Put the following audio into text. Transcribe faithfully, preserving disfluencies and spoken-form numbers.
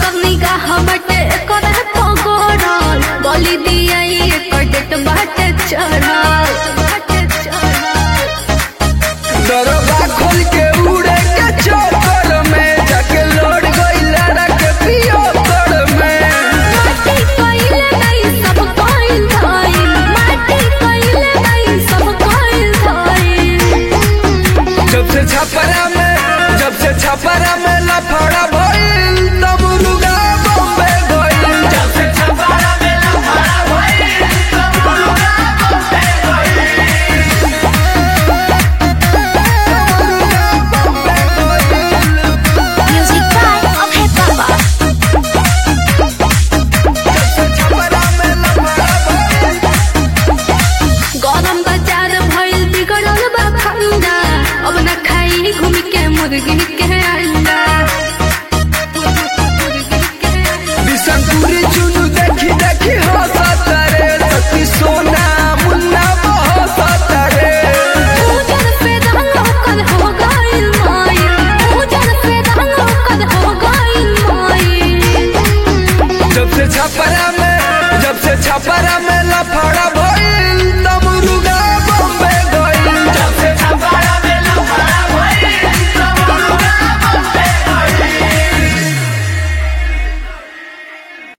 सबकर निगाह बटे करे पगड़ल बोली दिया एकर डेट बाटे चढ़ल दरोगा खोल के उड़े के चौकर में जाके लौट गई लड़ा के पियो कर में माटी कइले नहीं सब कइल धइल माटी कइले नहीं सब कइल धइल जब से छपरा में जब से छपरा में लफड़ा भइल तब रुगा बम्बे गइल जब से छपरा में लफड़ा भइल तब रुगा बम्बे गइल म्यूजिक बाय अभय बाबा जब से छपरा में लफड़ा भइल गरम बाजार भइल बिगड़ल बा फंदा अब न खाई घूम के मुर्गी के